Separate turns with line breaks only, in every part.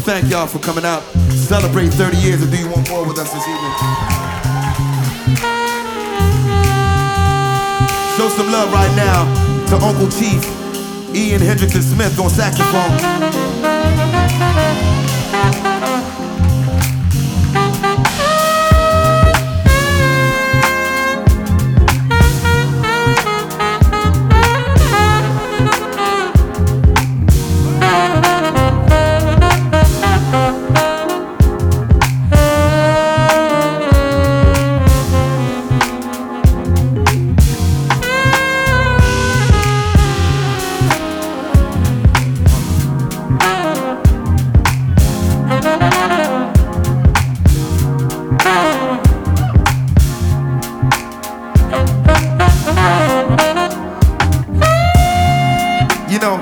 to thank y'all for coming out, celebrate 30 years, and do you want more with us this evening? Show some love right now to Uncle Chief, Ian Hendrickson Smith on saxophone. You know,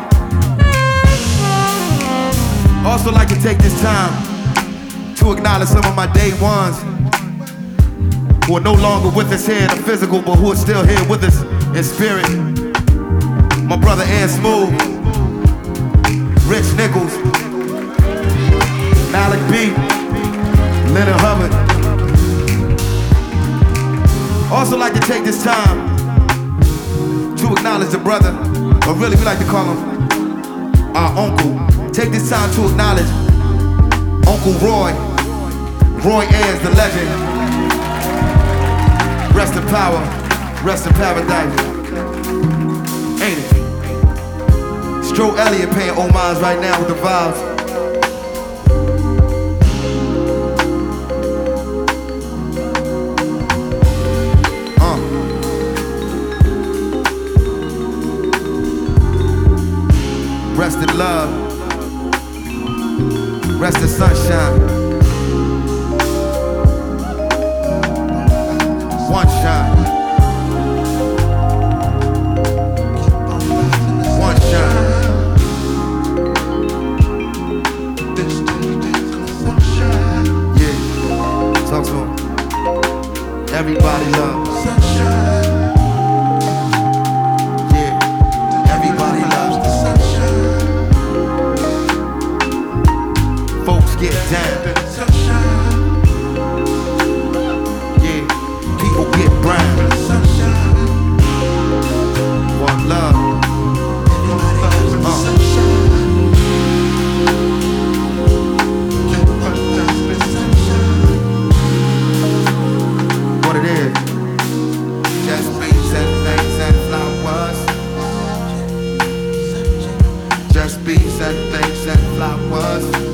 also like to take this time to acknowledge some of my day ones who are no longer with us here in the physical, but who are still here with us in spirit. My brother Ed Smooth, Rich Nichols, Malik B, Leonard Hubbard. Also like to take this time to acknowledge the brother, or really we like to call him our uncle. Take this time to acknowledge Uncle Roy Ayers, the legend. Rest in power, rest in paradise. Ain't it? Stro Elliott paying homage right now with the vibes. Rest in love, rest in sunshine. One shine, one shine. Yeah, talk to him. Everybody love sunshine. Yeah, everybody loves the sunshine. Folks get down. Yeah, people get brown. One love. What it is? Just beats and things and flowers. Just beats and things and flowers.